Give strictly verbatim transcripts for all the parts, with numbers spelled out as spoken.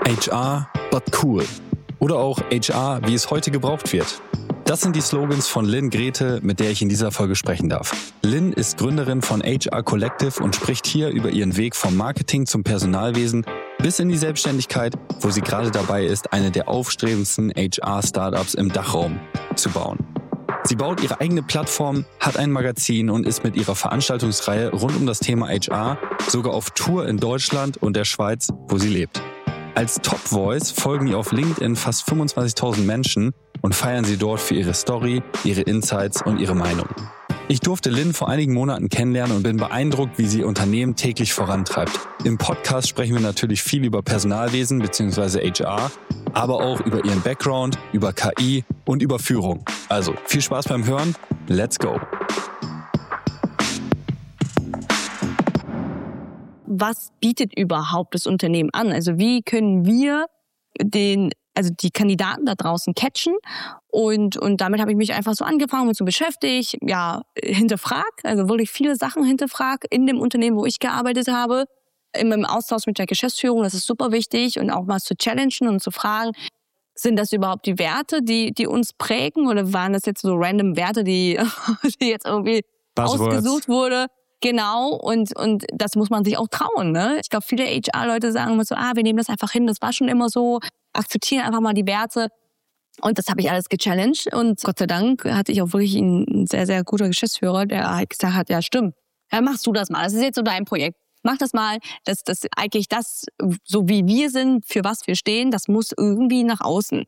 H R, but cool. Oder auch H R, wie es heute gebraucht wird. Das sind die Slogans von Lynn Grete, mit der ich in dieser Folge sprechen darf. Lynn ist Gründerin von H R Collective und spricht hier über ihren Weg vom Marketing zum Personalwesen bis in die Selbstständigkeit, wo sie gerade dabei ist, eine der aufstrebendsten H R-Startups im Dachraum zu bauen. Sie baut ihre eigene Plattform, hat ein Magazin und ist mit ihrer Veranstaltungsreihe rund um das Thema H R sogar auf Tour in Deutschland und der Schweiz, wo sie lebt. Als Top Voice folgen ihr auf LinkedIn fast fünfundzwanzigtausend Menschen und feiern sie dort für ihre Story, ihre Insights und ihre Meinung. Ich durfte Lynn vor einigen Monaten kennenlernen und bin beeindruckt, wie sie Unternehmen täglich vorantreibt. Im Podcast sprechen wir natürlich viel über Personalwesen bzw. H R, aber auch über ihren Background, über K I und über Führung. Also viel Spaß beim Hören, let's go! Was bietet überhaupt das Unternehmen an? Also wie können wir den, also die Kandidaten da draußen catchen? Und, und damit habe ich mich einfach so angefangen und so beschäftigt, ja, hinterfragt, also wirklich viele Sachen hinterfragt in dem Unternehmen, wo ich gearbeitet habe, immer im Austausch mit der Geschäftsführung, das ist super wichtig und auch mal zu challengen und zu fragen, sind das überhaupt die Werte, die, die uns prägen oder waren das jetzt so random Werte, die, die jetzt irgendwie Buzzwords. Ausgesucht wurde? Genau, und, und das muss man sich auch trauen, ne? Ich glaube, viele H R-Leute sagen immer so, ah, wir nehmen das einfach hin, das war schon immer so, akzeptieren einfach mal die Werte. Und das habe ich alles gechallenged und Gott sei Dank hatte ich auch wirklich einen sehr, sehr guter Geschäftsführer, der halt gesagt hat, ja stimmt, ja, machst du das mal, das ist jetzt so dein Projekt. Mach das mal, das, das eigentlich das, so wie wir sind, für was wir stehen, das muss irgendwie nach außen.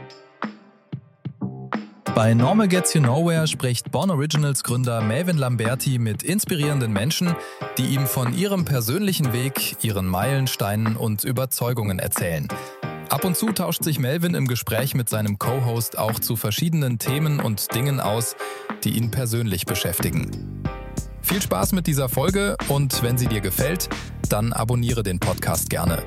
Bei Normal Gets You Nowhere spricht Born Originals Gründer Melvin Lamberti mit inspirierenden Menschen, die ihm von ihrem persönlichen Weg, ihren Meilensteinen und Überzeugungen erzählen. Ab und zu tauscht sich Melvin im Gespräch mit seinem Co-Host auch zu verschiedenen Themen und Dingen aus, die ihn persönlich beschäftigen. Viel Spaß mit dieser Folge und wenn sie dir gefällt, dann abonniere den Podcast gerne.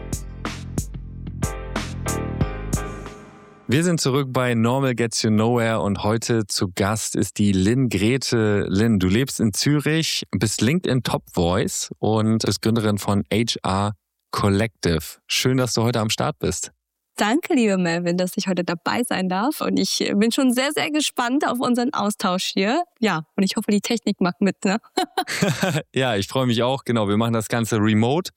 Wir sind zurück bei Normal Gets You Nowhere und heute zu Gast ist die Lynn Grete. Lynn, du lebst in Zürich, bist LinkedIn Top Voice und bist Gründerin von H R Collective. Schön, dass du heute am Start bist. Danke, lieber Melvin, dass ich heute dabei sein darf und ich bin schon sehr, sehr gespannt auf unseren Austausch hier. Ja, und ich hoffe, die Technik macht mit, ne? Ja, ich freue mich auch. Genau, wir machen das Ganze remote,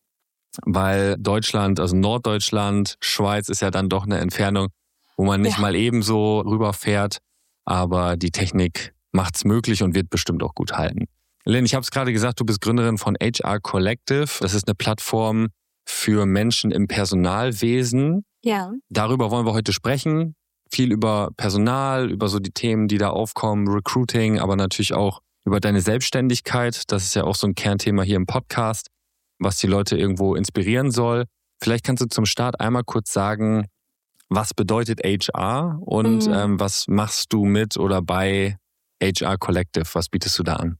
weil Deutschland, also Norddeutschland, Schweiz ist ja dann doch eine Entfernung, wo man nicht ja. mal ebenso rüberfährt, aber die Technik macht's möglich und wird bestimmt auch gut halten. Lynn, ich habe es gerade gesagt, du bist Gründerin von H R Collective. Das ist eine Plattform für Menschen im Personalwesen. Ja. Darüber wollen wir heute sprechen. Viel über Personal, über so die Themen, die da aufkommen, Recruiting, aber natürlich auch über deine Selbstständigkeit. Das ist ja auch so ein Kernthema hier im Podcast, was die Leute irgendwo inspirieren soll. Vielleicht kannst du zum Start einmal kurz sagen, was bedeutet H R und mhm. ähm, was machst du mit oder bei H R Collective? Was bietest du da an?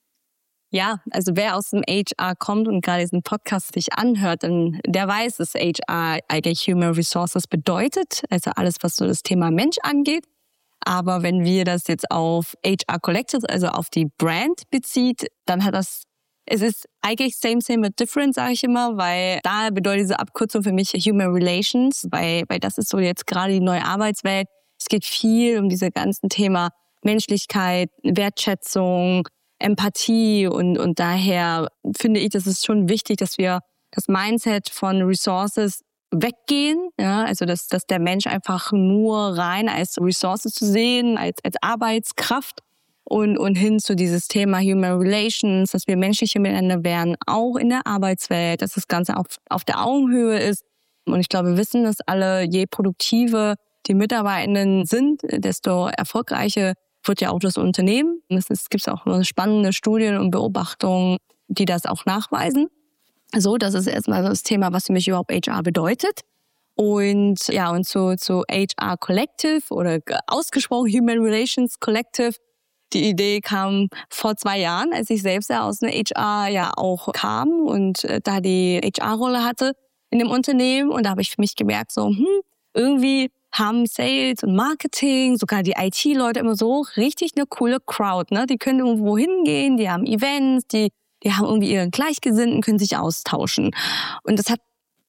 Ja, also wer aus dem H R kommt und gerade diesen Podcast sich anhört, dann der weiß, dass H R eigentlich Human Resources bedeutet, also alles, was so das Thema Mensch angeht. Aber wenn wir das jetzt auf H R Collective, also auf die Brand bezieht, dann hat das Es ist eigentlich same, same, but different, sage ich immer, weil da bedeutet diese Abkürzung für mich Human Relations, weil, weil das ist so jetzt gerade die neue Arbeitswelt. Es geht viel um diese ganzen Thema Menschlichkeit, Wertschätzung, Empathie und, und daher finde ich, das ist schon wichtig, dass wir das Mindset von Resources weggehen, ja, also dass, dass der Mensch einfach nur rein als Ressource zu sehen, als, als Arbeitskraft. Und, und hin zu dieses Thema Human Relations, dass wir menschliche miteinander werden, auch in der Arbeitswelt, dass das Ganze auf, auf der Augenhöhe ist. Und ich glaube, wir wissen das alle, je produktiver die Mitarbeitenden sind, desto erfolgreicher wird ja auch das Unternehmen. Es gibt auch spannende Studien und Beobachtungen, die das auch nachweisen. So, das ist erstmal das Thema, was für mich überhaupt H R bedeutet. Und ja, und zu, zu H R Collective oder ausgesprochen Human Relations Collective. Die Idee kam vor zwei Jahren, als ich selbst ja aus einer H R ja auch kam und äh, da die H R-Rolle hatte in dem Unternehmen. Und da habe ich für mich gemerkt, so hm, irgendwie haben Sales und Marketing, sogar die I T-Leute immer so richtig eine coole Crowd. Ne? Die können irgendwo hingehen, die haben Events, die, die haben irgendwie ihren Gleichgesinnten, können sich austauschen. Und das hat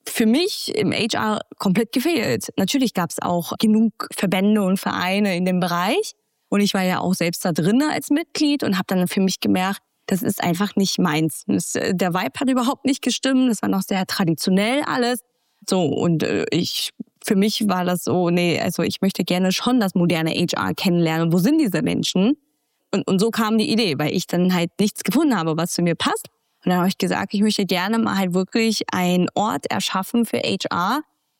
für mich im H R komplett gefehlt. Natürlich gab es auch genug Verbände und Vereine in dem Bereich. Und ich war ja auch selbst da drin als Mitglied und habe dann für mich gemerkt, das ist einfach nicht meins. Das, der Vibe hat überhaupt nicht gestimmt. Das war noch sehr traditionell alles. So, und äh, ich, für mich war das so, nee, also ich möchte gerne schon das moderne H R kennenlernen. Wo sind diese Menschen? Und, und so kam die Idee, weil ich dann halt nichts gefunden habe, was zu mir passt. Und dann habe ich gesagt, ich möchte gerne mal halt wirklich einen Ort erschaffen für H R,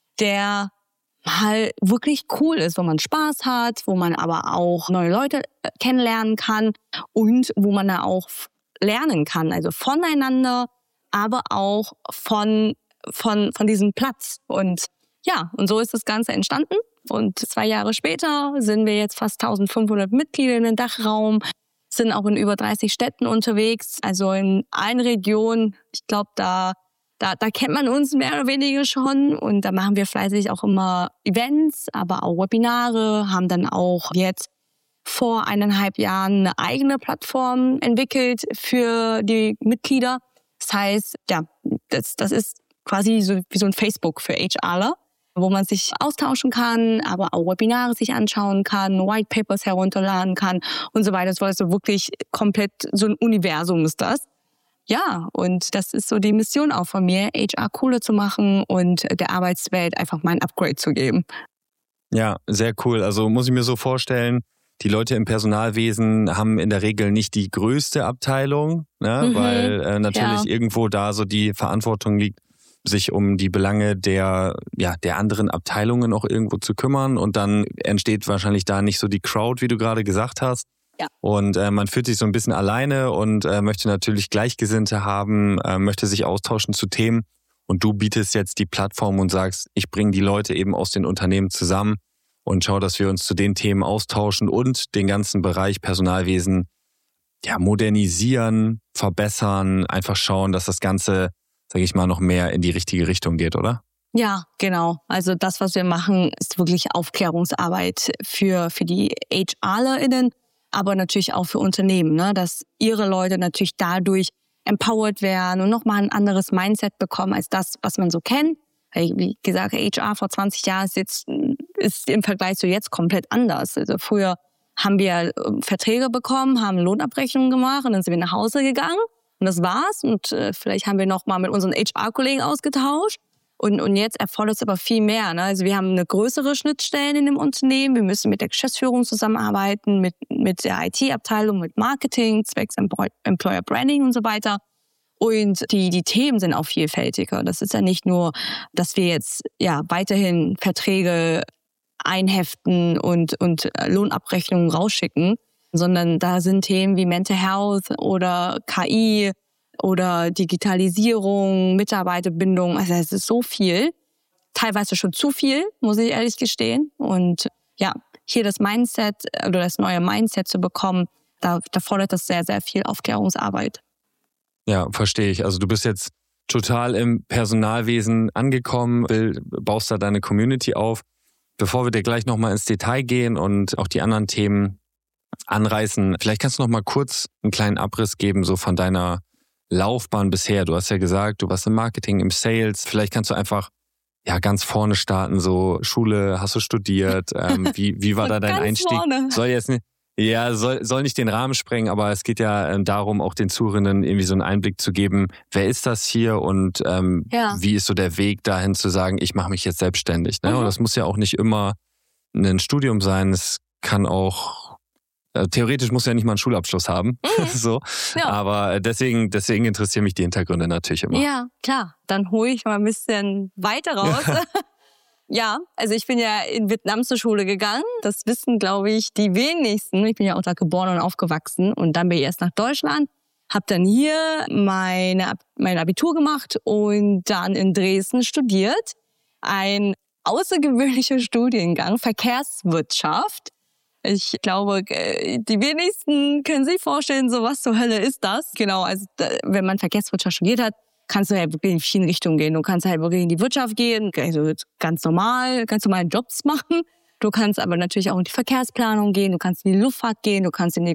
der mal wirklich cool ist, wo man Spaß hat, wo man aber auch neue Leute kennenlernen kann und wo man da auch lernen kann, also voneinander, aber auch von, von, von diesem Platz. Und ja, und so ist das Ganze entstanden. Und zwei Jahre später sind wir jetzt fast eintausendfünfhundert Mitglieder in den Dachraum, sind auch in über dreißig Städten unterwegs, also in allen Regionen. Ich glaube, da, da, da kennt man uns mehr oder weniger schon. Und da machen wir fleißig auch immer Events, aber auch Webinare, haben dann auch jetzt vor eineinhalb Jahren eine eigene Plattform entwickelt für die Mitglieder. Das heißt, ja, das, das ist quasi so wie so ein Facebook für HRler, wo man sich austauschen kann, aber auch Webinare sich anschauen kann, White Papers herunterladen kann und so weiter. So also wirklich komplett so ein Universum ist das. Ja, und das ist so die Mission auch von mir, H R cooler zu machen und der Arbeitswelt einfach mal ein Upgrade zu geben. Ja, sehr cool. Also muss ich mir so vorstellen, die Leute im Personalwesen haben in der Regel nicht die größte Abteilung, ne? Mhm, weil äh, natürlich ja. irgendwo da so die Verantwortung liegt, sich um die Belange der, ja, der anderen Abteilungen auch irgendwo zu kümmern. Und dann entsteht wahrscheinlich da nicht so die Crowd, wie du gerade gesagt hast. Ja. Und äh, man fühlt sich so ein bisschen alleine und äh, möchte natürlich Gleichgesinnte haben, äh, möchte sich austauschen zu Themen. Und du bietest jetzt die Plattform und sagst, ich bringe die Leute eben aus den Unternehmen zusammen und schau, dass wir uns zu den Themen austauschen und den ganzen Bereich Personalwesen ja, modernisieren, verbessern, einfach schauen, dass das Ganze, sage ich mal, noch mehr in die richtige Richtung geht, oder? Ja, genau. Also das, was wir machen, ist wirklich Aufklärungsarbeit für, für die HRlerInnen, aber natürlich auch für Unternehmen, ne? Dass ihre Leute natürlich dadurch empowered werden und nochmal ein anderes Mindset bekommen als das, was man so kennt. Wie gesagt, H R vor zwanzig Jahren ist jetzt ist im Vergleich zu jetzt komplett anders. Also früher haben wir Verträge bekommen, haben Lohnabrechnungen gemacht und dann sind wir nach Hause gegangen und das war's. Und äh, vielleicht haben wir noch mal mit unseren H R-Kollegen ausgetauscht. Und, und jetzt erfordert es aber viel mehr. Ne? Also wir haben eine größere Schnittstellen in dem Unternehmen. Wir müssen mit der Geschäftsführung zusammenarbeiten, mit, mit der I T-Abteilung, mit Marketing, zwecks Employer Branding und so weiter. Und die, die Themen sind auch vielfältiger. Das ist ja nicht nur, dass wir jetzt ja weiterhin Verträge einheften und, und Lohnabrechnungen rausschicken, sondern da sind Themen wie Mental Health oder K I oder Digitalisierung, Mitarbeiterbindung. Also es ist so viel, teilweise schon zu viel, muss ich ehrlich gestehen. Und ja, hier das Mindset oder das neue Mindset zu bekommen, da, da fordert das sehr, sehr viel Aufklärungsarbeit. Ja, verstehe ich. Also du bist jetzt total im Personalwesen angekommen, baust da deine Community auf. Bevor wir dir gleich nochmal ins Detail gehen und auch die anderen Themen anreißen, vielleicht kannst du noch mal kurz einen kleinen Abriss geben, so von deiner Laufbahn bisher. Du hast ja gesagt, du warst im Marketing, im Sales. Vielleicht kannst du einfach ja ganz vorne starten, so Schule, hast du studiert? Ähm, wie, wie war da dein ganz Einstieg? Vorne. Soll jetzt nicht, ja, soll, soll nicht den Rahmen sprengen, aber es geht ja ähm, darum, auch den Zuhörenden irgendwie so einen Einblick zu geben. Wer ist das hier und ähm, ja. wie ist so der Weg dahin zu sagen, ich mache mich jetzt selbstständig? Ne? Mhm. Und das muss ja auch nicht immer ein Studium sein. Es kann auch äh, theoretisch muss ja nicht mal einen Schulabschluss haben. Mhm. so. Ja. Aber deswegen, deswegen interessieren mich die Hintergründe natürlich immer. Ja, klar. Dann hole ich mal ein bisschen weiter raus. Ja, also ich bin ja in Vietnam zur Schule gegangen. Das wissen, glaube ich, die wenigsten. Ich bin ja auch da geboren und aufgewachsen. Und dann bin ich erst nach Deutschland, habe dann hier meine, mein Abitur gemacht und dann in Dresden studiert. Ein außergewöhnlicher Studiengang, Verkehrswirtschaft. Ich glaube, die wenigsten können sich vorstellen, so was zur Hölle ist das. Genau, also wenn man Verkehrswirtschaft studiert hat, kannst du halt wirklich in vielen Richtungen gehen. Du kannst halt wirklich in die Wirtschaft gehen, also ganz normal, ganz normale Jobs machen. Du kannst aber natürlich auch in die Verkehrsplanung gehen, du kannst in die Luftfahrt gehen, du kannst in den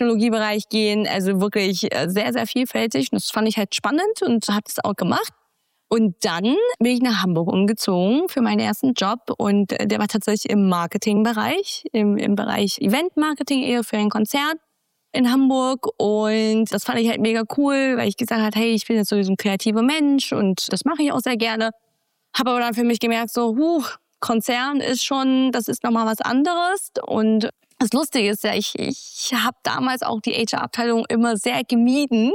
Kommunikationstechnologiebereich gehen. Also wirklich sehr, sehr vielfältig. Und das fand ich halt spannend und habe das auch gemacht. Und dann bin ich nach Hamburg umgezogen für meinen ersten Job und der war tatsächlich im Marketingbereich, im, im Bereich Event-Marketing eher für einen Konzern in Hamburg. Und das fand ich halt mega cool, weil ich gesagt habe, hey, ich bin jetzt so ein kreativer Mensch und das mache ich auch sehr gerne. Habe aber dann für mich gemerkt, so, huh, Konzern ist schon, das ist nochmal was anderes. Und das Lustige ist ja, ich, ich habe damals auch die H R-Abteilung immer sehr gemieden,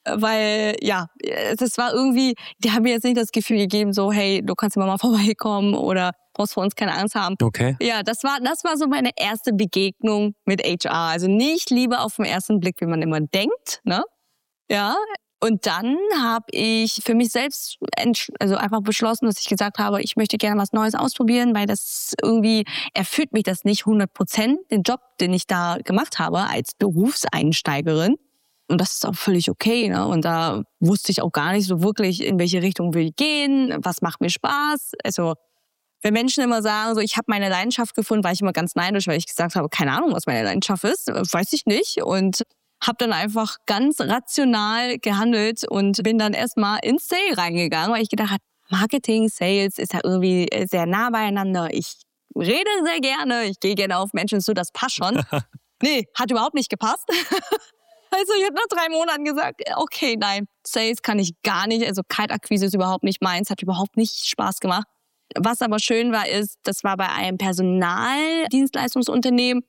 weil, ja, das war irgendwie, die haben mir jetzt nicht das Gefühl gegeben, so, hey, du kannst immer mal vorbeikommen oder brauchst vor uns keine Angst haben. Okay. Ja, das war, das war so meine erste Begegnung mit H R. Also nicht Liebe auf den ersten Blick, wie man immer denkt, ne? Ja. Und dann habe ich für mich selbst also einfach beschlossen, dass ich gesagt habe, ich möchte gerne was Neues ausprobieren, weil das irgendwie erfüllt mich das nicht hundert Prozent, den Job, den ich da gemacht habe als Berufseinsteigerin. Und das ist auch völlig okay, ne? Und da wusste ich auch gar nicht so wirklich, in welche Richtung will ich gehen, was macht mir Spaß. Also wenn Menschen immer sagen, so ich habe meine Leidenschaft gefunden, war ich immer ganz neidisch, weil ich gesagt habe, keine Ahnung, was meine Leidenschaft ist, weiß ich nicht. Und habe dann einfach ganz rational gehandelt und bin dann erstmal ins Sale reingegangen, weil ich gedacht habe, Marketing, Sales ist ja irgendwie sehr nah beieinander. Ich rede sehr gerne, ich gehe gerne auf Menschen zu, das passt schon. Nee, hat überhaupt nicht gepasst. Also ich habe nach drei Monaten gesagt, okay, nein, Sales kann ich gar nicht. Also Kaltakquise ist überhaupt nicht meins, hat überhaupt nicht Spaß gemacht. Was aber schön war, ist, das war bei einem Personaldienstleistungsunternehmen.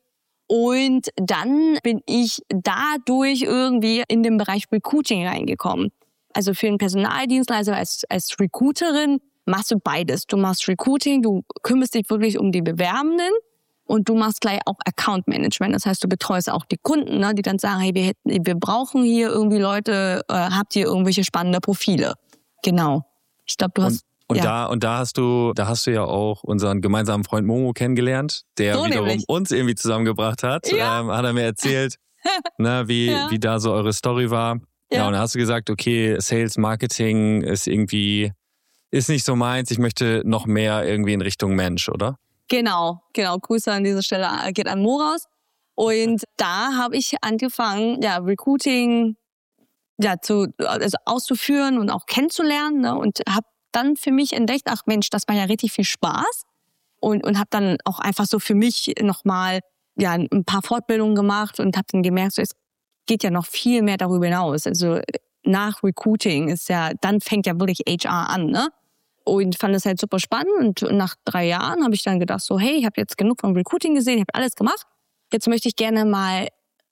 Und dann bin ich dadurch irgendwie in den Bereich Recruiting reingekommen. Also für einen Personaldienstleister als, als Recruiterin machst du beides. Du machst Recruiting, du kümmerst dich wirklich um die Bewerbenden. Und du machst gleich auch Account Management. Das heißt, du betreust auch die Kunden, ne, die dann sagen, hey, wir, hätten, wir brauchen hier irgendwie Leute, äh, habt ihr irgendwelche spannende Profile? Genau. Ich glaube, du hast... Und, und, ja. da, und da hast du da hast du ja auch unseren gemeinsamen Freund Momo kennengelernt, der so wiederum nämlich. uns irgendwie zusammengebracht hat. Ja. Ähm, hat er mir erzählt, ne, wie, ja. wie da so eure Story war. Ja. ja, und dann hast du gesagt, okay, Sales, Marketing ist irgendwie, ist nicht so meins, ich möchte noch mehr irgendwie in Richtung Mensch, oder? Genau, genau. Grüße an dieser Stelle geht an Mo raus. Und da habe ich angefangen, ja, Recruiting ja, zu, also auszuführen und auch kennenzulernen. Ne? Und habe dann für mich entdeckt, ach Mensch, das war ja richtig viel Spaß. Und, und habe dann auch einfach so für mich nochmal ja, ein paar Fortbildungen gemacht und habe dann gemerkt, so, es geht ja noch viel mehr darüber hinaus. Also nach Recruiting ist ja, dann fängt ja wirklich H R an, ne? Und fand das halt super spannend. Und nach drei Jahren habe ich dann gedacht, so hey, ich habe jetzt genug vom Recruiting gesehen, ich habe alles gemacht. Jetzt möchte ich gerne mal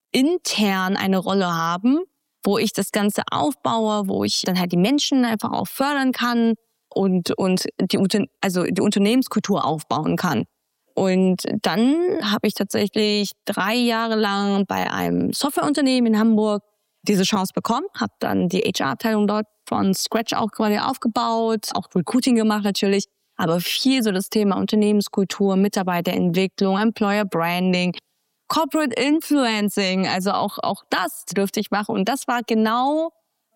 intern eine Rolle haben, wo ich das Ganze aufbaue, wo ich dann halt die Menschen einfach auch fördern kann und, und die, also die Unternehmenskultur aufbauen kann. Und dann habe ich tatsächlich drei Jahre lang bei einem Softwareunternehmen in Hamburg diese Chance bekommen, habe dann die H R-Abteilung dort von Scratch auch quasi aufgebaut, auch Recruiting gemacht natürlich, aber viel so das Thema Unternehmenskultur, Mitarbeiterentwicklung, Employer Branding, Corporate Influencing, also auch auch das dürfte ich machen und das war genau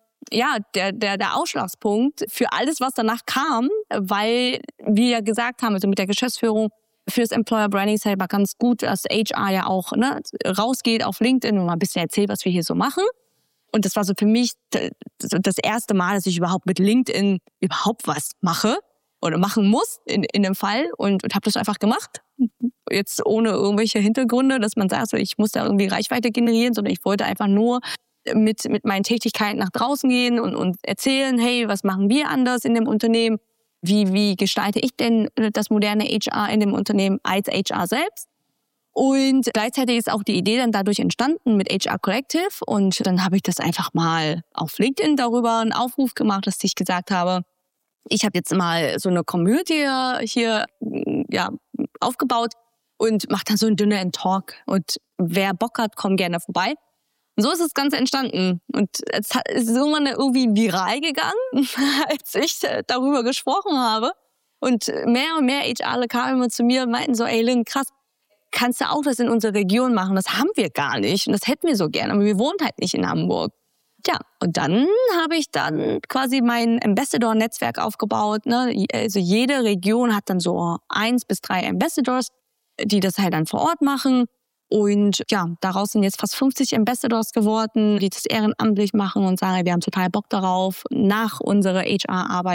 ja der der der Ausschlagspunkt für alles, was danach kam, weil wir ja gesagt haben, also mit der Geschäftsführung für das Employer Branding ist halt mal ganz gut, dass H R ja auch ne, rausgeht auf LinkedIn und mal ein bisschen erzählt, was wir hier so machen. Und das war so für mich das erste Mal, dass ich überhaupt mit LinkedIn überhaupt was mache oder machen muss in, in dem Fall und, und habe das einfach gemacht. Jetzt ohne irgendwelche Hintergründe, dass man sagt, so, ich muss da irgendwie Reichweite generieren, sondern ich wollte einfach nur mit, mit meinen Tätigkeiten nach draußen gehen und, und erzählen, hey, was machen wir anders in dem Unternehmen? Wie, wie gestalte ich denn das moderne H R in dem Unternehmen als H R selbst? Und gleichzeitig ist auch die Idee dann dadurch entstanden mit H R Collective. Und dann habe ich das einfach mal auf LinkedIn darüber einen Aufruf gemacht, dass ich gesagt habe, ich habe jetzt mal so eine Community hier ja, aufgebaut und mache dann so einen dünnen Talk. Und wer Bock hat, kommt gerne vorbei. Und so ist das Ganze entstanden. Und es ist irgendwann irgendwie viral gegangen, als ich darüber gesprochen habe. Und mehr und mehr HRler kamen immer zu mir und meinten so, ey Lynn, krass, kannst du auch das in unserer Region machen? Das haben wir gar nicht und das hätten wir so gerne, aber wir wohnen halt nicht in Hamburg. Ja, und dann habe ich dann quasi mein Ambassador-Netzwerk aufgebaut. Ne? Also jede Region hat dann so eins bis drei Ambassadors, die das halt dann vor Ort machen. Und ja, daraus sind jetzt fast fünfzig Ambassadors geworden, die das ehrenamtlich machen und sagen, wir haben total Bock darauf, nach unserer H R-Arbeit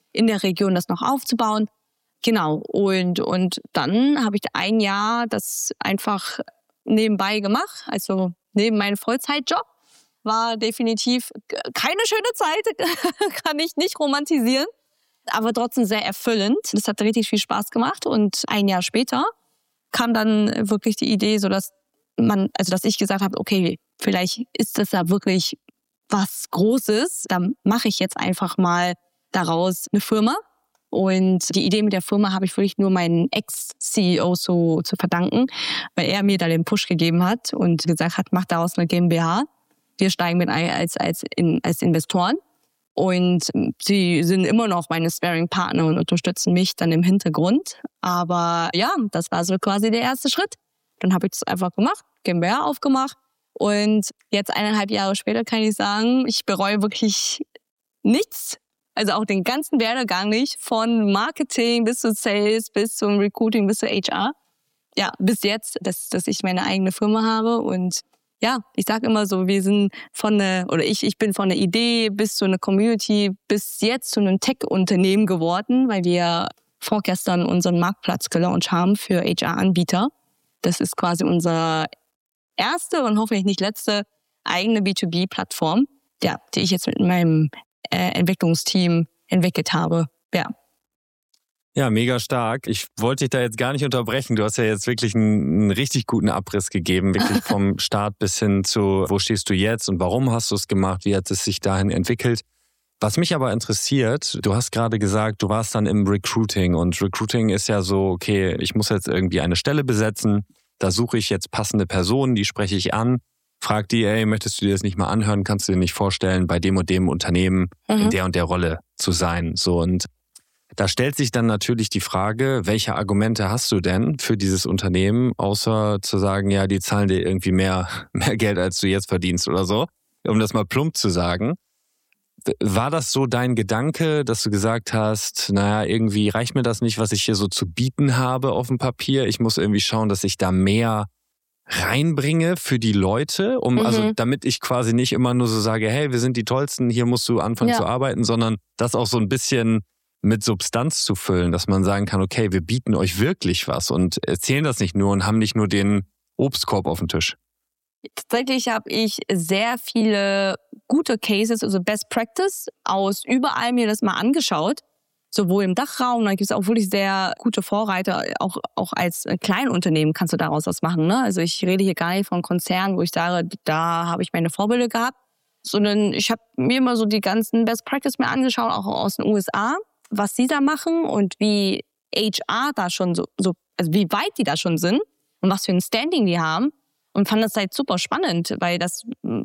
in der Region das noch aufzubauen. Genau, und, und dann habe ich ein Jahr das einfach nebenbei gemacht, also neben meinem Vollzeitjob. War definitiv keine schöne Zeit, kann ich nicht romantisieren, aber trotzdem sehr erfüllend. Das hat richtig viel Spaß gemacht und ein Jahr später kam dann wirklich die Idee, so dass man, also dass ich gesagt habe, okay, vielleicht ist das ja wirklich was Großes, dann mache ich jetzt einfach mal daraus eine Firma. Und die Idee mit der Firma habe ich wirklich nur meinen Ex-C E O so zu verdanken, weil er mir da den Push gegeben hat und gesagt hat, mach daraus eine GmbH. Wir steigen mit ein als, als, in, als Investoren. Und sie sind immer noch meine Sparring-Partner und unterstützen mich dann im Hintergrund. Aber ja, das war so quasi der erste Schritt. Dann habe ich das einfach gemacht, GmbH aufgemacht. Und jetzt eineinhalb Jahre später kann ich sagen, ich bereue wirklich nichts. Also auch den ganzen Werdegang nicht, von Marketing bis zu Sales, bis zum Recruiting, bis zu H R. Ja, bis jetzt, dass, dass ich meine eigene Firma habe. Und ja, ich sage immer so, wir sind von der, oder ich, ich bin von der Idee bis zu einer Community, bis jetzt zu einem Tech-Unternehmen geworden, weil wir vorgestern unseren Marktplatz gelauncht haben für H R-Anbieter. Das ist quasi unsere erste und hoffentlich nicht letzte eigene B zwei B-Plattform, ja, die ich jetzt mit meinem äh, Entwicklungsteam entwickelt habe. Ja. Ja, mega stark. Ich wollte dich da jetzt gar nicht unterbrechen. Du hast ja jetzt wirklich einen, einen richtig guten Abriss gegeben, wirklich vom Start bis hin zu, wo stehst du jetzt und warum hast du es gemacht, wie hat es sich dahin entwickelt. Was mich aber interessiert, du hast gerade gesagt, du warst dann im Recruiting und Recruiting ist ja so, okay, ich muss jetzt irgendwie eine Stelle besetzen, da suche ich jetzt passende Personen, die spreche ich an, frag die, ey, möchtest du dir das nicht mal anhören, kannst du dir nicht vorstellen, bei dem und dem Unternehmen mhm. in der und der Rolle zu sein, so. Und da stellt sich dann natürlich die Frage, welche Argumente hast du denn für dieses Unternehmen, außer zu sagen, ja, die zahlen dir irgendwie mehr, mehr Geld, als du jetzt verdienst oder so, um das mal plump zu sagen. War das so dein Gedanke, dass du gesagt hast, naja, irgendwie reicht mir das nicht, was ich hier so zu bieten habe auf dem Papier. Ich muss irgendwie schauen, dass ich da mehr reinbringe für die Leute, um mhm. also damit ich quasi nicht immer nur so sage, hey, wir sind die Tollsten, hier musst du anfangen ja. zu arbeiten, sondern das auch so ein bisschen mit Substanz zu füllen, dass man sagen kann, okay, wir bieten euch wirklich was und erzählen das nicht nur und haben nicht nur den Obstkorb auf dem Tisch. Tatsächlich habe ich sehr viele gute Cases, also Best Practice aus überall mir das mal angeschaut, sowohl im Dachraum, da gibt es auch wirklich sehr gute Vorreiter, auch, auch als Kleinunternehmen kannst du daraus was machen. Ne? Also ich rede hier gar nicht von Konzernen, wo ich sage, da habe ich meine Vorbilder gehabt, sondern ich habe mir immer so die ganzen Best Practice mir angeschaut, auch aus den U S A, was sie da machen und wie H R da schon so, so also wie weit die da schon sind und was für ein Standing die haben. Und fand das halt super spannend, weil das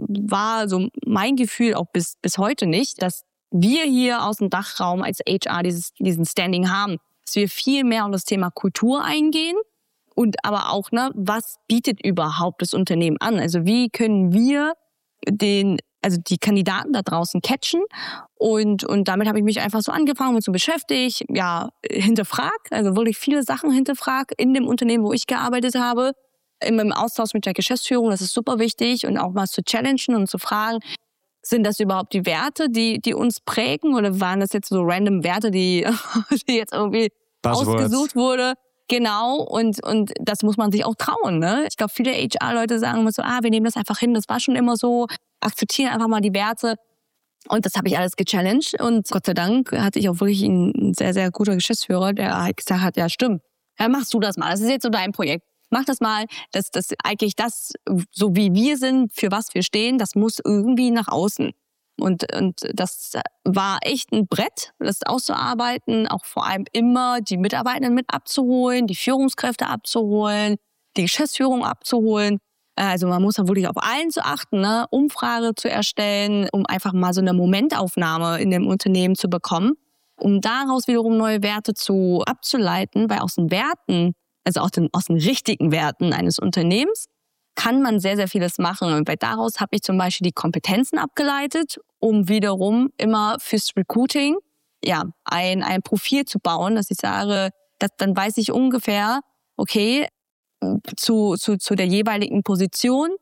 war so mein Gefühl auch bis bis heute nicht, dass wir hier aus dem Dachraum als H R dieses, diesen Standing haben, dass wir viel mehr um das Thema Kultur eingehen und aber auch, ne, was bietet überhaupt das Unternehmen an? Also wie können wir den, also die Kandidaten da draußen catchen? Und und damit habe ich mich einfach so angefangen und so beschäftigt, ja, hinterfragt, also wirklich viele Sachen hinterfragt in dem Unternehmen, wo ich gearbeitet habe. Im Austausch mit der Geschäftsführung, das ist super wichtig und auch mal zu challengen und zu fragen, sind das überhaupt die Werte, die die uns prägen oder waren das jetzt so random Werte, die, die jetzt irgendwie Buzzwords. Ausgesucht wurde? Genau, und und das muss man sich auch trauen. Ne? Ich glaube, viele H R-Leute sagen immer so, ah, wir nehmen das einfach hin, das war schon immer so, akzeptieren einfach mal die Werte. Und das habe ich alles gechallenged und Gott sei Dank hatte ich auch wirklich einen sehr, sehr guter Geschäftsführer, der halt gesagt hat, ja stimmt, ja, machst du das mal, das ist jetzt so dein Projekt. Mach das mal, dass das eigentlich das, so wie wir sind, für was wir stehen, das muss irgendwie nach außen. Und, und das war echt ein Brett, das auszuarbeiten, auch vor allem immer die Mitarbeitenden mit abzuholen, die Führungskräfte abzuholen, die Geschäftsführung abzuholen. Also man muss da wirklich auf allen zu achten, ne? Umfrage zu erstellen, um einfach mal so eine Momentaufnahme in dem Unternehmen zu bekommen, um daraus wiederum neue Werte zu abzuleiten, weil aus den Werten, also aus den, aus den richtigen Werten eines Unternehmens, kann man sehr, sehr vieles machen. Und bei daraus habe ich zum Beispiel die Kompetenzen abgeleitet, um wiederum immer fürs Recruiting ja ein, ein Profil zu bauen, dass ich sage, dass, dann weiß ich ungefähr, okay, zu, zu, zu der jeweiligen Position,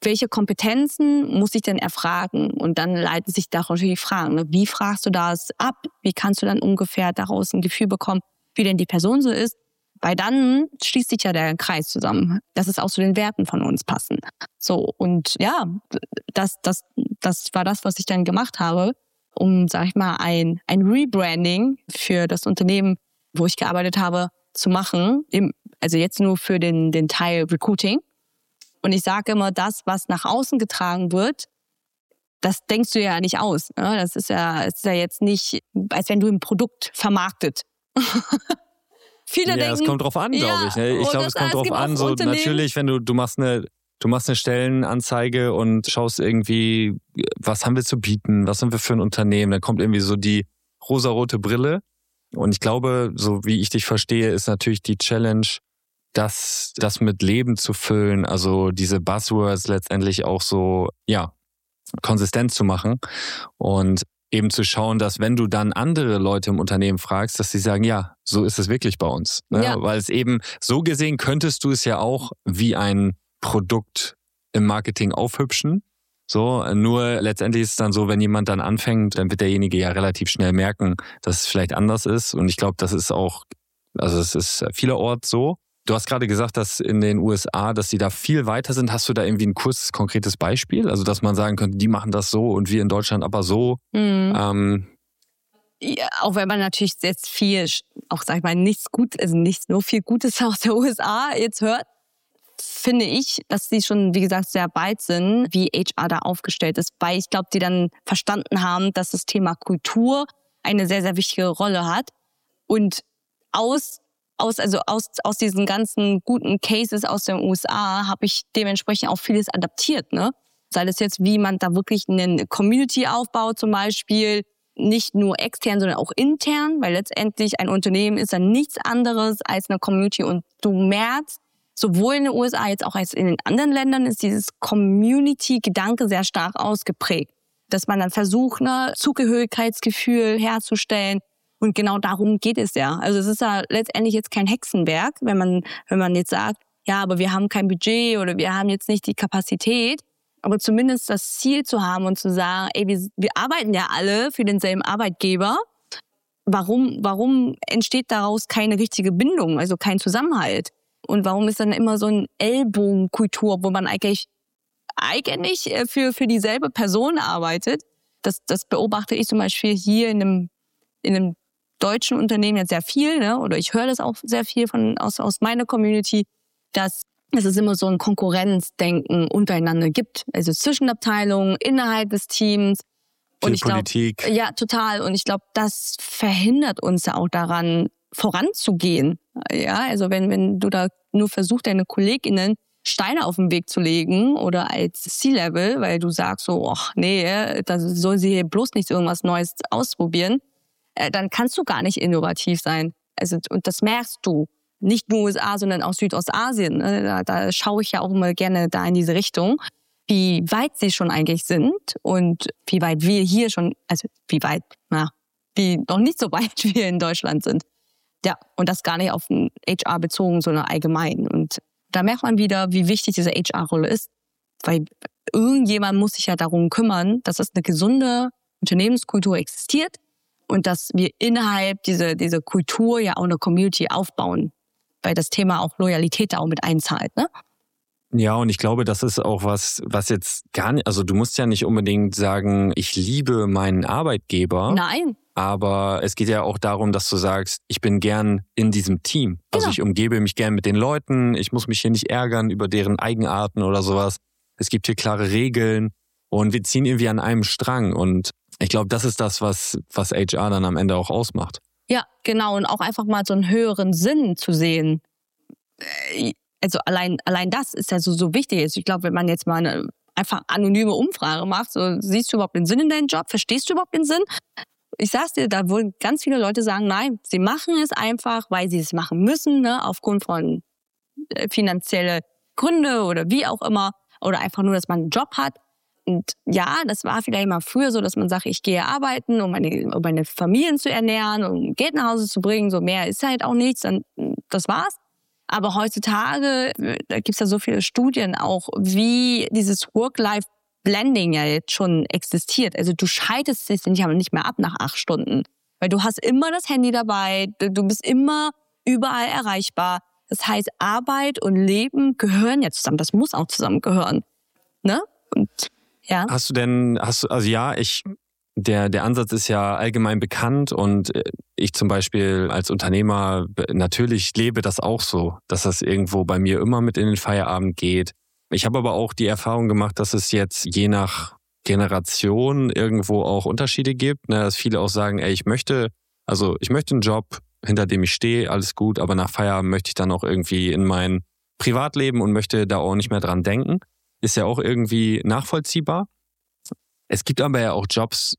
welche Kompetenzen muss ich denn erfragen? Und dann leiten sich daraus die Fragen. Ne? Wie fragst du das ab? Wie kannst du dann ungefähr daraus ein Gefühl bekommen, wie denn die Person so ist? Weil dann schließt sich ja der Kreis zusammen, dass es auch zu den Werten von uns passen. So, und ja, das, das, das war das, was ich dann gemacht habe, um, sag ich mal, ein, ein Rebranding für das Unternehmen, wo ich gearbeitet habe, zu machen. Im, also jetzt nur für den, den Teil Recruiting. Und ich sage immer, das, was nach außen getragen wird, das denkst du ja nicht aus. Ne? Das ist ja, ist ja jetzt nicht, als wenn du ein Produkt vermarktet. Viele ja, denken, es kommt drauf an, glaube ja, ich. Ne? Ich glaube, es kommt drauf an. So natürlich, wenn du du machst eine du machst eine Stellenanzeige und schaust irgendwie, was haben wir zu bieten, was sind wir für ein Unternehmen, dann kommt irgendwie so die rosarote Brille. Und ich glaube, so wie ich dich verstehe, ist natürlich die Challenge, das, das mit Leben zu füllen, also diese Buzzwords letztendlich auch so, ja, konsistent zu machen und eben zu schauen, dass wenn du dann andere Leute im Unternehmen fragst, dass sie sagen, ja, so ist es wirklich bei uns. Ne? Ja. Weil es eben, so gesehen könntest du es ja auch wie ein Produkt im Marketing aufhübschen. So, nur letztendlich ist es dann so, wenn jemand dann anfängt, dann wird derjenige ja relativ schnell merken, dass es vielleicht anders ist. Und ich glaube, das ist auch, also es ist vielerorts so. Du hast gerade gesagt, dass in den U S A, dass sie da viel weiter sind. Hast du da irgendwie ein kurzes, konkretes Beispiel? Also, dass man sagen könnte, die machen das so und wir in Deutschland aber so. Mhm. Ähm, ja, auch wenn man natürlich jetzt viel, auch sag ich mal, nichts gut, also nicht so viel Gutes aus der U S A jetzt hört, finde ich, dass sie schon, wie gesagt, sehr weit sind, wie H R da aufgestellt ist. Weil ich glaube, die dann verstanden haben, dass das Thema Kultur eine sehr, sehr wichtige Rolle hat. Und aus Aus, also aus, aus diesen ganzen guten Cases aus den U S A habe ich dementsprechend auch vieles adaptiert, ne? Sei das jetzt, wie man da wirklich eine Community aufbaut zum Beispiel, nicht nur extern, sondern auch intern, weil letztendlich ein Unternehmen ist dann nichts anderes als eine Community und du merkst, sowohl in den U S A jetzt auch als in den anderen Ländern ist dieses Community-Gedanke sehr stark ausgeprägt, dass man dann versucht, ne, Zugehörigkeitsgefühl herzustellen. Und genau darum geht es ja. Also es ist ja letztendlich jetzt kein Hexenwerk, wenn man, wenn man jetzt sagt, ja, aber wir haben kein Budget oder wir haben jetzt nicht die Kapazität. Aber zumindest das Ziel zu haben und zu sagen, ey, wir, wir arbeiten ja alle für denselben Arbeitgeber. Warum, warum entsteht daraus keine richtige Bindung, also kein Zusammenhalt? Und warum ist dann immer so eine Ellbogenkultur, wo man eigentlich, eigentlich für, für dieselbe Person arbeitet? Das, das beobachte ich zum Beispiel hier in einem, in einem deutschen Unternehmen jetzt sehr viel, ne? Oder ich höre das auch sehr viel von aus, aus meiner Community, dass, dass es immer so ein Konkurrenzdenken untereinander gibt. Also zwischen Abteilungen, innerhalb des Teams. Und viel ich glaube, Politik. ja, total. Und ich glaube, das verhindert uns ja auch daran, voranzugehen. Ja, also wenn, wenn du da nur versuchst, deine KollegInnen Steine auf den Weg zu legen oder als C-Level, weil du sagst so, ach nee, da soll sie hier bloß nicht irgendwas Neues ausprobieren, dann kannst du gar nicht innovativ sein. Also, und das merkst du. Nicht nur U S A, sondern auch Südostasien. Da, da schaue ich ja auch immer gerne da in diese Richtung, wie weit sie schon eigentlich sind und wie weit wir hier schon, also wie weit, na, wie noch nicht so weit wir in Deutschland sind. Ja, und das gar nicht auf ein H R bezogen, sondern allgemein. Und da merkt man wieder, wie wichtig diese H R-Rolle ist, weil irgendjemand muss sich ja darum kümmern, dass es eine gesunde Unternehmenskultur existiert und dass wir innerhalb dieser diese Kultur ja auch eine Community aufbauen, weil das Thema auch Loyalität da auch mit einzahlt, ne? Ja, und ich glaube, das ist auch was, was jetzt gar nicht, also du musst ja nicht unbedingt sagen, ich liebe meinen Arbeitgeber. Nein. Aber es geht ja auch darum, dass du sagst, ich bin gern in diesem Team. Also Genau. Ich umgebe mich gern mit den Leuten, ich muss mich hier nicht ärgern über deren Eigenarten oder sowas. Es gibt hier klare Regeln und wir ziehen irgendwie an einem Strang. Und ich glaube, das ist das, was, was H R dann am Ende auch ausmacht. Ja, genau. Und auch einfach mal so einen höheren Sinn zu sehen. Also allein, allein das ist ja so, so wichtig. Also ich glaube, wenn man jetzt mal eine einfach anonyme Umfrage macht, so, siehst du überhaupt den Sinn in deinem Job? Verstehst du überhaupt den Sinn? Ich sag's dir, da wollen ganz viele Leute sagen, nein, sie machen es einfach, weil sie es machen müssen, ne, aufgrund von äh, finanzielle Gründe oder wie auch immer. Oder einfach nur, dass man einen Job hat. Und ja, das war vielleicht mal früher so, dass man sagt, ich gehe arbeiten, um meine, um meine Familien zu ernähren, um Geld nach Hause zu bringen. So mehr ist halt auch nichts, dann das war's. Aber heutzutage, da gibt's ja so viele Studien auch, wie dieses Work-Life-Blending ja jetzt schon existiert. Also du schaltest dich nicht mehr ab nach acht Stunden. Weil du hast immer das Handy dabei, du bist immer überall erreichbar. Das heißt, Arbeit und Leben gehören ja zusammen. Das muss auch zusammengehören. Ne? Und ja. Hast du denn, hast du, also ja, ich, der, der Ansatz ist ja allgemein bekannt und ich zum Beispiel als Unternehmer natürlich lebe das auch so, dass das irgendwo bei mir immer mit in den Feierabend geht. Ich habe aber auch die Erfahrung gemacht, dass es jetzt je nach Generation irgendwo auch Unterschiede gibt, ne, dass viele auch sagen, ey, ich möchte, also ich möchte einen Job, hinter dem ich stehe, alles gut, aber nach Feierabend möchte ich dann auch irgendwie in mein Privatleben und möchte da auch nicht mehr dran denken. Ist ja auch irgendwie nachvollziehbar. Es gibt aber ja auch Jobs,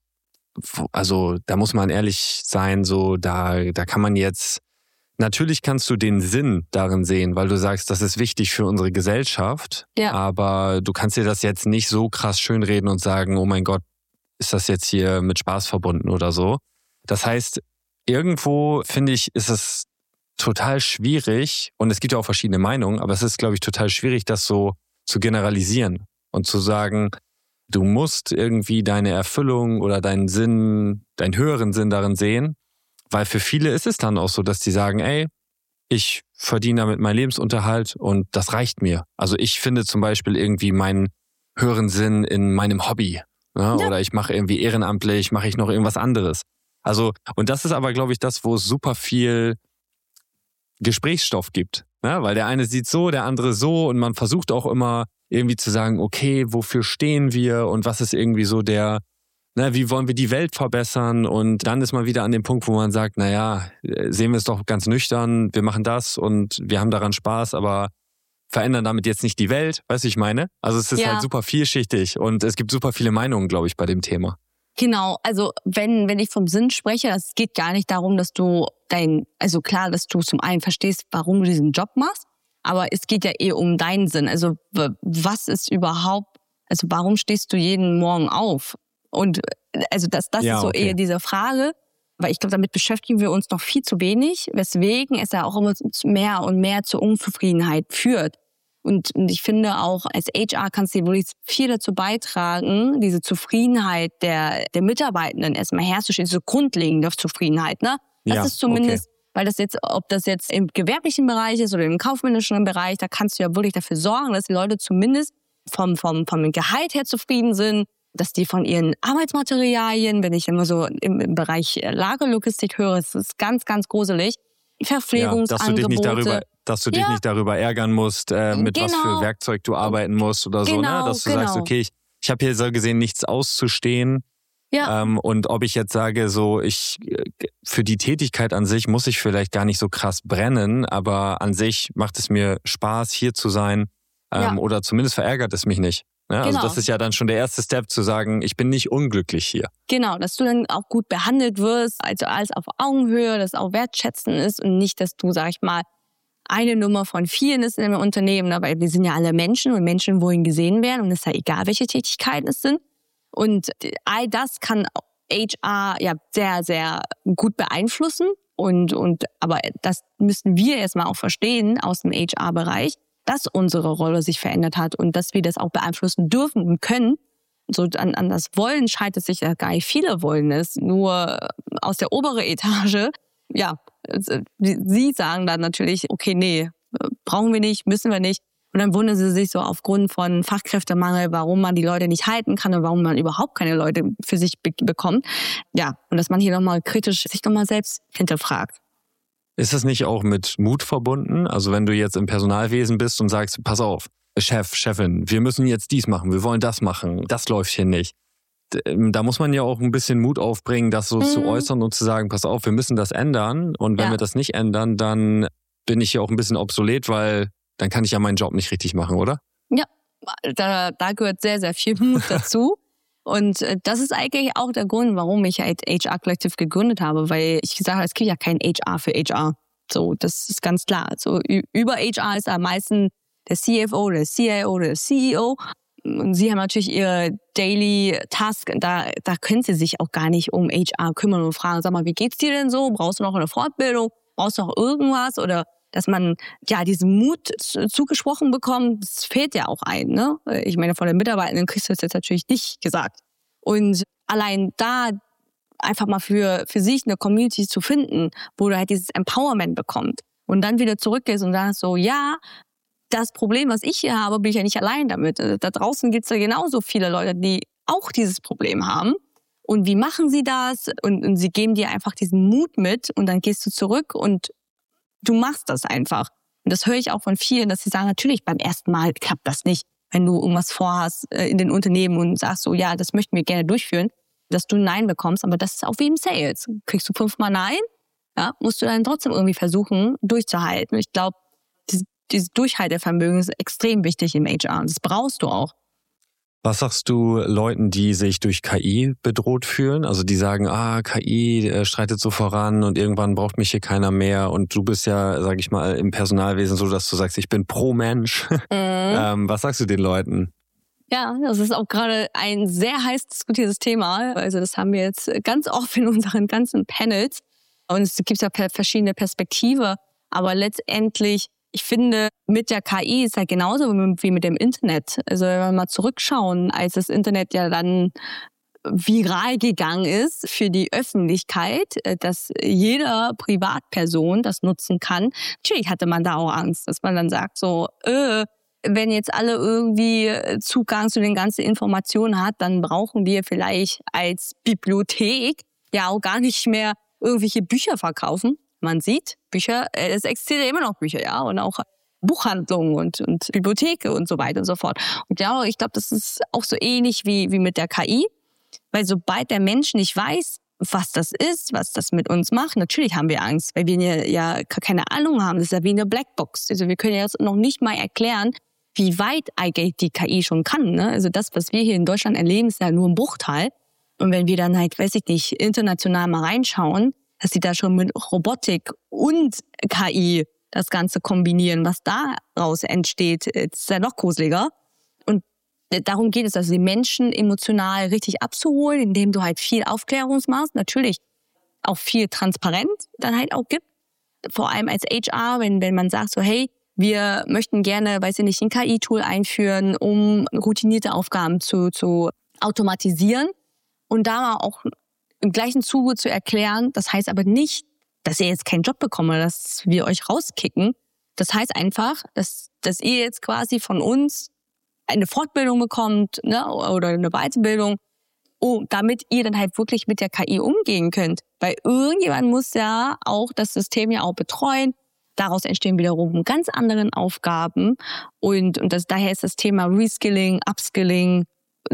also da muss man ehrlich sein, so da, da kann man jetzt, natürlich kannst du den Sinn darin sehen, weil du sagst, das ist wichtig für unsere Gesellschaft, ja. Aber du kannst dir das jetzt nicht so krass schönreden und sagen, oh mein Gott, ist das jetzt hier mit Spaß verbunden oder so. Das heißt, irgendwo finde ich, ist es total schwierig und es gibt ja auch verschiedene Meinungen, aber es ist, glaube ich, total schwierig, das so zu generalisieren und zu sagen, du musst irgendwie deine Erfüllung oder deinen Sinn, deinen höheren Sinn darin sehen, weil für viele ist es dann auch so, dass die sagen, ey, ich verdiene damit meinen Lebensunterhalt und das reicht mir. Also ich finde zum Beispiel irgendwie meinen höheren Sinn in meinem Hobby, ne? Ja. Oder ich mache irgendwie ehrenamtlich, mache ich noch irgendwas anderes. Also, und das ist aber, glaube ich, das, wo es super viel Gesprächsstoff gibt, ne? Weil der eine sieht so, der andere so und man versucht auch immer irgendwie zu sagen, okay, wofür stehen wir und was ist irgendwie so der, ne, wie wollen wir die Welt verbessern? Und dann ist man wieder an dem Punkt, wo man sagt, naja, sehen wir es doch ganz nüchtern, wir machen das und wir haben daran Spaß, aber verändern damit jetzt nicht die Welt, weißt du, ich meine? Also es ist ja. halt super vielschichtig und es gibt super viele Meinungen, glaube ich, bei dem Thema. Genau, also wenn wenn ich vom Sinn spreche, es geht gar nicht darum, dass du dein, also klar, dass du zum einen verstehst, warum du diesen Job machst, aber es geht ja eher um deinen Sinn. Also was ist überhaupt, also warum stehst du jeden Morgen auf? Und also das, das ja, ist so okay. eher diese Frage, weil ich glaube, damit beschäftigen wir uns noch viel zu wenig, weswegen es ja auch immer mehr und mehr zur Unzufriedenheit führt. Und ich finde auch, als H R kannst du wirklich viel dazu beitragen, diese Zufriedenheit der, der Mitarbeitenden erstmal herzustellen, diese grundlegende Zufriedenheit, ne? Das ja, ist zumindest, okay. Weil das jetzt, ob das jetzt im gewerblichen Bereich ist oder im kaufmännischen Bereich, da kannst du ja wirklich dafür sorgen, dass die Leute zumindest vom, vom, vom Gehalt her zufrieden sind, dass die von ihren Arbeitsmaterialien, wenn ich immer so im, im Bereich Lagerlogistik höre, das ist ganz, ganz gruselig, Verpflegungsangebote. Ja, dass du dich nicht darüber, dass du dich ja. nicht darüber ärgern musst, äh, mit genau. was für Werkzeug du arbeiten musst oder so, genau, ne? Dass du genau. sagst, okay, ich, ich habe hier so gesehen nichts auszustehen. Ja. Ähm, und ob ich jetzt sage, so ich für die Tätigkeit an sich muss ich vielleicht gar nicht so krass brennen, aber an sich macht es mir Spaß, hier zu sein, ähm, ja. oder zumindest verärgert es mich nicht. Ne? Genau. Also das ist ja dann schon der erste Step, zu sagen, ich bin nicht unglücklich hier. Genau, dass du dann auch gut behandelt wirst, also alles auf Augenhöhe, dass auch wertschätzend ist und nicht, dass du, sag ich mal, eine Nummer von vielen ist in einem Unternehmen, weil wir sind ja alle Menschen und Menschen wollen gesehen werden und es ist ja egal, welche Tätigkeiten es sind. Und all das kann H R ja sehr, sehr gut beeinflussen. Und, und, aber das müssen wir erstmal auch verstehen aus dem H R-Bereich, dass unsere Rolle sich verändert hat und dass wir das auch beeinflussen dürfen und können. So an, an das Wollen scheitert sich ja gar nicht. Viele wollen es, nur aus der oberen Etage. Ja, sie sagen dann natürlich, okay, nee, brauchen wir nicht, müssen wir nicht. Und dann wundern sie sich so aufgrund von Fachkräftemangel, warum man die Leute nicht halten kann und warum man überhaupt keine Leute für sich be- bekommt. Ja, und dass man hier nochmal kritisch sich nochmal selbst hinterfragt. Ist das nicht auch mit Mut verbunden? Also wenn du jetzt im Personalwesen bist und sagst, pass auf, Chef, Chefin, wir müssen jetzt dies machen, wir wollen das machen, das läuft hier nicht. Da muss man ja auch ein bisschen Mut aufbringen, das so mhm. zu äußern und zu sagen, pass auf, wir müssen das ändern. Und wenn ja. wir das nicht ändern, dann bin ich hier auch ein bisschen obsolet, weil dann kann ich ja meinen Job nicht richtig machen, oder? Ja, da, da gehört sehr, sehr viel Mut dazu. Und das ist eigentlich auch der Grund, warum ich halt H R Collective gegründet habe, weil ich gesagt habe, es gibt ja kein H R für H R. So, das ist ganz klar. So, über H R ist am meisten der C F O, der C I O, der C E O. Und sie haben natürlich ihre Daily Task, da, da können sie sich auch gar nicht um H R kümmern und fragen, sag mal, wie geht's dir denn so? Brauchst du noch eine Fortbildung? Brauchst du noch irgendwas? Oder dass man ja diesen Mut zugesprochen bekommt, das fehlt ja auch ein. Ne? Ich meine, von den Mitarbeitenden kriegst du das jetzt natürlich nicht gesagt. Und allein da einfach mal für, für sich eine Community zu finden, wo du halt dieses Empowerment bekommst und dann wieder zurückgehst und sagst so, ja, das Problem, was ich hier habe, bin ich ja nicht allein damit. Da draußen gibt es ja genauso viele Leute, die auch dieses Problem haben. Und wie machen sie das? Und, und sie geben dir einfach diesen Mut mit und dann gehst du zurück und du machst das einfach. Und das höre ich auch von vielen, dass sie sagen, natürlich beim ersten Mal klappt das nicht, wenn du irgendwas vorhast in den Unternehmen und sagst so, ja, das möchten wir gerne durchführen, dass du ein Nein bekommst. Aber das ist auch wie im Sales. Kriegst du fünfmal Nein, ja, musst du dann trotzdem irgendwie versuchen, durchzuhalten. Ich glaube, dieses, dieses Durchhaltevermögen ist extrem wichtig im H R. Das brauchst du auch. Was sagst du Leuten, die sich durch K I bedroht fühlen? Also die sagen, ah, K I äh, streitet so voran und irgendwann braucht mich hier keiner mehr. Und du bist ja, sag ich mal, im Personalwesen so, dass du sagst, ich bin pro Mensch. Mhm. ähm, was sagst du den Leuten? Ja, das ist auch gerade ein sehr heiß diskutiertes Thema. Also das haben wir jetzt ganz oft in unseren ganzen Panels. Und es gibt ja verschiedene Perspektiven. Aber letztendlich, ich finde, mit der K I ist ja genauso wie mit dem Internet. Also wenn wir mal zurückschauen, als das Internet ja dann viral gegangen ist für die Öffentlichkeit, dass jeder Privatperson das nutzen kann. Natürlich hatte man da auch Angst, dass man dann sagt so, äh, wenn jetzt alle irgendwie Zugang zu den ganzen Informationen hat, dann brauchen wir vielleicht als Bibliothek ja auch gar nicht mehr irgendwelche Bücher verkaufen. Man sieht, Bücher, es existieren immer noch Bücher, ja, und auch Buchhandlungen und, und Bibliotheken und so weiter und so fort. Und ja, ich glaube, das ist auch so ähnlich wie, wie mit der K I, weil sobald der Mensch nicht weiß, was das ist, was das mit uns macht, natürlich haben wir Angst, weil wir ja, ja keine Ahnung haben. Das ist ja wie eine Blackbox. Also wir können ja jetzt noch nicht mal erklären, wie weit eigentlich die K I schon kann. Ne? Also das, was wir hier in Deutschland erleben, ist ja nur ein Bruchteil. Und wenn wir dann halt, weiß ich nicht, international mal reinschauen, dass sie da schon mit Robotik und K I das Ganze kombinieren, was daraus entsteht, ist ja noch gruseliger. Und darum geht es, also die Menschen emotional richtig abzuholen, indem du halt viel Aufklärung machst, natürlich auch viel Transparenz dann halt auch gibt. Vor allem als H R, wenn, wenn man sagt so, hey, wir möchten gerne, weiß ich nicht, ein K I-Tool einführen, um routinierte Aufgaben zu, zu automatisieren und da auch im gleichen Zuge zu erklären, das heißt aber nicht, dass ihr jetzt keinen Job bekommt oder dass wir euch rauskicken. Das heißt einfach, dass, dass ihr jetzt quasi von uns eine Fortbildung bekommt, ne, oder eine Weiterbildung, oh, damit ihr dann halt wirklich mit der K I umgehen könnt. Weil irgendjemand muss ja auch das System ja auch betreuen. Daraus entstehen wiederum ganz andere Aufgaben. Und, und das, daher ist das Thema Reskilling, Upskilling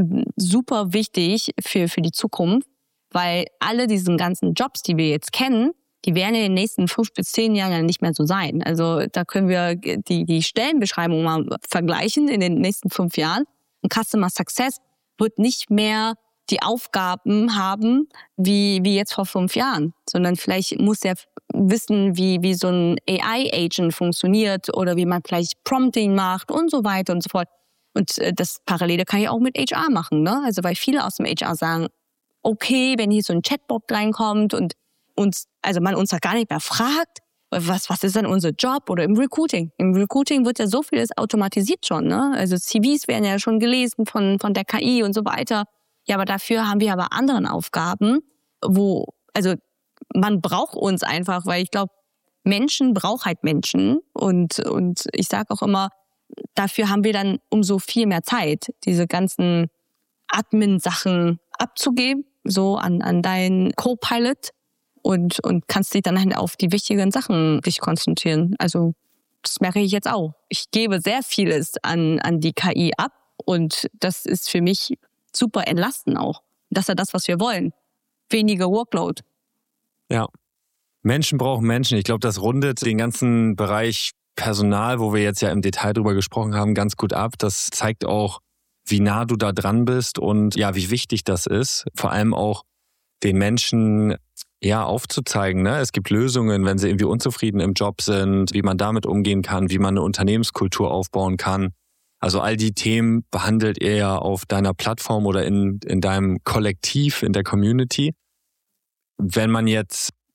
super wichtig für, für die Zukunft. Weil alle diesen ganzen Jobs, die wir jetzt kennen, die werden in den nächsten fünf bis zehn Jahren ja nicht mehr so sein. Also da können wir die, die Stellenbeschreibung mal vergleichen in den nächsten fünf Jahren. Und Customer Success wird nicht mehr die Aufgaben haben wie, wie jetzt vor fünf Jahren, sondern vielleicht muss er wissen, wie, wie so ein A I-Agent funktioniert oder wie man vielleicht Prompting macht und so weiter und so fort. Und das Parallele kann ich auch mit H R machen, ne? Also weil viele aus dem H R sagen, okay, wenn hier so ein Chatbot reinkommt und uns, also man uns da gar nicht mehr fragt, was, was ist denn unser Job oder im Recruiting? Im Recruiting wird ja so vieles automatisiert schon, ne? Also C Vs werden ja schon gelesen von, von der K I und so weiter. Ja, aber dafür haben wir aber anderen Aufgaben, wo, also man braucht uns einfach, weil ich glaube, Menschen braucht halt Menschen und, und ich sage auch immer, dafür haben wir dann umso viel mehr Zeit, diese ganzen Admin-Sachen abzugeben, so an, an deinen Co-Pilot und, und kannst dich dann halt auf die wichtigen Sachen dich konzentrieren. Also das merke ich jetzt auch. Ich gebe sehr vieles an, an die K I ab und das ist für mich super entlastend auch. Das ist ja das, was wir wollen. Weniger Workload. Ja. Menschen brauchen Menschen. Ich glaube, das rundet den ganzen Bereich Personal, wo wir jetzt ja im Detail drüber gesprochen haben, ganz gut ab. Das zeigt auch, wie nah du da dran bist und ja, wie wichtig das ist. Vor allem auch den Menschen ja aufzuzeigen. Ne? Es gibt Lösungen, wenn sie irgendwie unzufrieden im Job sind, wie man damit umgehen kann, wie man eine Unternehmenskultur aufbauen kann. Also all die Themen behandelt ihr ja auf deiner Plattform oder in, in deinem Kollektiv, in der Community. Wenn man jetzt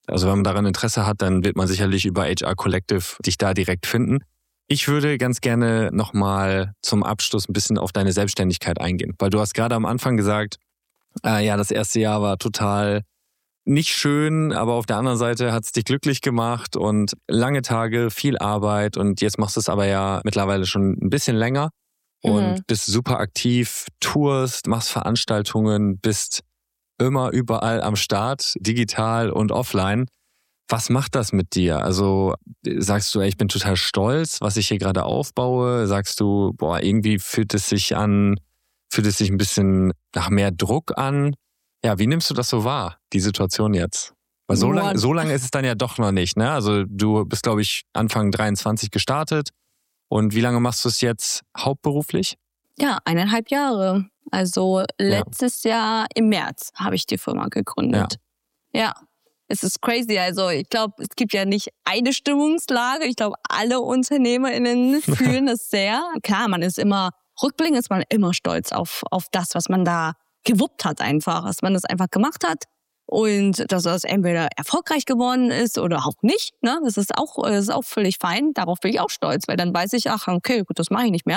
Also wenn man daran Interesse hat, dann wird man sicherlich über H R Collective dich da direkt finden. Ich würde ganz gerne nochmal zum Abschluss ein bisschen auf deine Selbstständigkeit eingehen, weil du hast gerade am Anfang gesagt, äh, ja, das erste Jahr war total nicht schön, aber auf der anderen Seite hat es dich glücklich gemacht und lange Tage, viel Arbeit und jetzt machst du es aber ja mittlerweile schon ein bisschen länger und mhm. bist super aktiv, tourst, machst Veranstaltungen, bist immer überall am Start, digital und offline. Was macht das mit dir? Also sagst du, ey, ich bin total stolz, was ich hier gerade aufbaue? Sagst du, boah, irgendwie fühlt es sich an, fühlt es sich ein bisschen nach mehr Druck an? Ja, wie nimmst du das so wahr, die Situation jetzt? Weil so lange so lang ist es dann ja doch noch nicht, ne? Also du bist, glaube ich, Anfang dreiundzwanzig gestartet. Und wie lange machst du es jetzt hauptberuflich? Ja, eineinhalb Jahre. Also letztes ja. Jahr im März habe ich die Firma gegründet. Ja. ja. Es ist crazy. Also ich glaube, es gibt ja nicht eine Stimmungslage. Ich glaube, alle UnternehmerInnen fühlen es sehr. Klar, man ist immer, rückblickend ist man immer stolz auf, auf das, was man da gewuppt hat einfach, dass man das einfach gemacht hat und dass das entweder erfolgreich geworden ist oder auch nicht. Ne? Das ist auch, das ist auch völlig fein. Darauf bin ich auch stolz, weil dann weiß ich, ach okay, gut, das mache ich nicht mehr.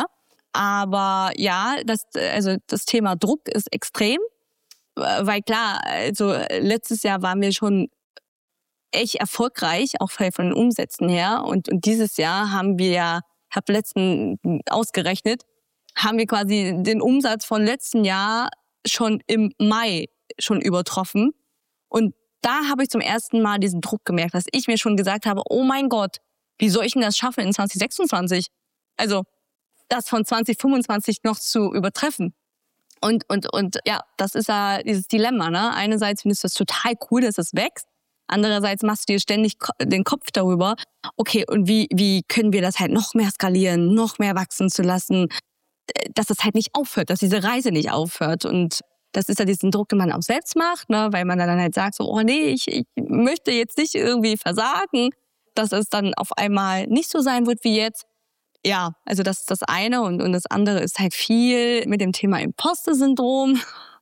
Aber ja, das, also das Thema Druck ist extrem, weil klar, also letztes Jahr waren wir schon echt erfolgreich, auch von den Umsätzen her. Und, und dieses Jahr haben wir ja, habe letzten ausgerechnet, haben wir quasi den Umsatz von letzten Jahr schon im Mai schon übertroffen. Und da habe ich zum ersten Mal diesen Druck gemerkt, dass ich mir schon gesagt habe, oh mein Gott, wie soll ich denn das schaffen in zwanzig sechsundzwanzig? Also das von zwanzig fünfundzwanzig noch zu übertreffen. Und, und, und ja, das ist ja dieses Dilemma, ne? Einerseits findest du es total cool, dass es wächst. Andererseits machst du dir ständig den Kopf darüber, okay, und wie, wie können wir das halt noch mehr skalieren, noch mehr wachsen zu lassen, dass das halt nicht aufhört, dass diese Reise nicht aufhört. Und das ist ja diesen Druck, den man auch selbst macht, ne? Weil man dann halt sagt, so, oh nee, ich, ich möchte jetzt nicht irgendwie versagen, dass es dann auf einmal nicht so sein wird wie jetzt. Ja, also das ist das eine. Und, und das andere ist halt viel mit dem Thema Imposter-Syndrom.